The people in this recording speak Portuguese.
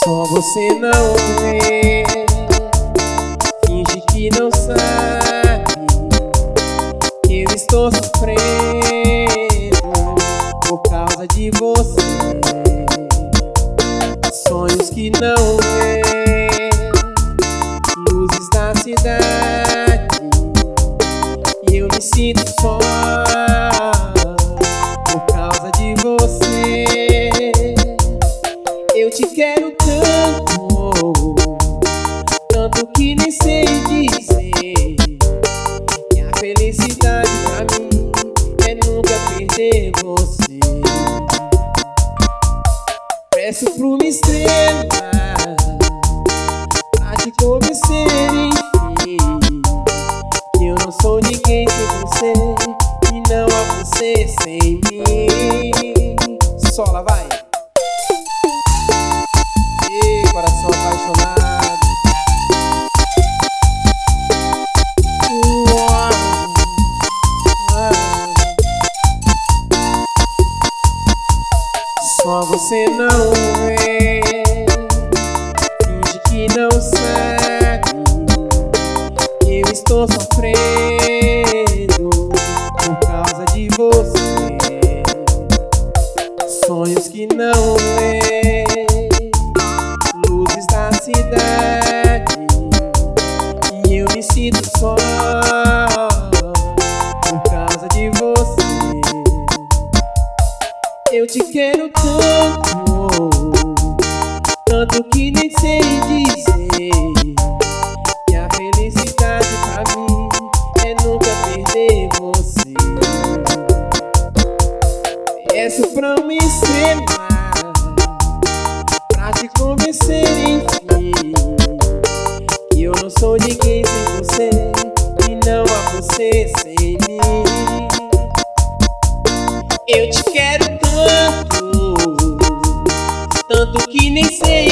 Só você não vê, finge que não sabe que eu estou sofrendo por causa de você. Sonhos que não vê, luzes da cidade, e eu me sinto só por causa de você. Eu te quero tanto, tanto que nem sei dizer que a felicidade pra mim é nunca perder você. Peço pra uma estrela pra te convencer, enfim, que eu não sou ninguém sem você e não há você sem mim. Sola, vai! Ei, coração apaixonado. Só você não vê, finge que não sabe que eu estou sofrendo por causa de você. Sonhos que não vê, luzes da cidade, e eu me sinto só por causa de você. Eu te quero tanto, tanto que nem sei dizer que a felicidade pra mim é nunca perder você. Peço pra uma estrela pra te convencer, enfim, que eu não sou ninguém sem você e não há você sem mim. Eu te quero tanto, tanto que nem sei